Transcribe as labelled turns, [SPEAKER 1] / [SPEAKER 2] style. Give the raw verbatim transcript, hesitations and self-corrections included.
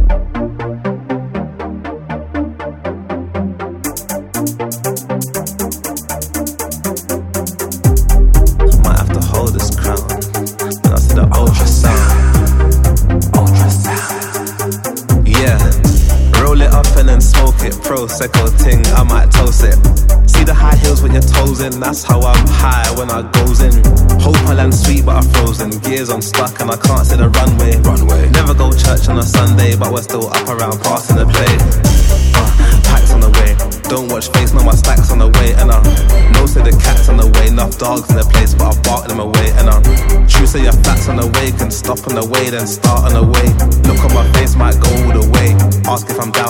[SPEAKER 1] Might have to hold this crown when I see the ultrasound. Ultrasound. Yeah. Roll it up and then smoke it. Prosecco ting, I might toast it. See the high heels with your toes in. That's how I'm high when I goes in. Hope I land sweet but I'm frozen. Gears I'm stuck and I can't see the runway. Runway. Never go church on a Sunday, but we're still up around passing the play. Uh, packs on the way. Don't watch face, know my stacks on the way. And I know say the cat's on the way. Enough dogs in the place, but I bark them away. And I true say your flats on the way. Can stop on the way, then start on the way. Look on my face, might go all the way. Ask if I'm down.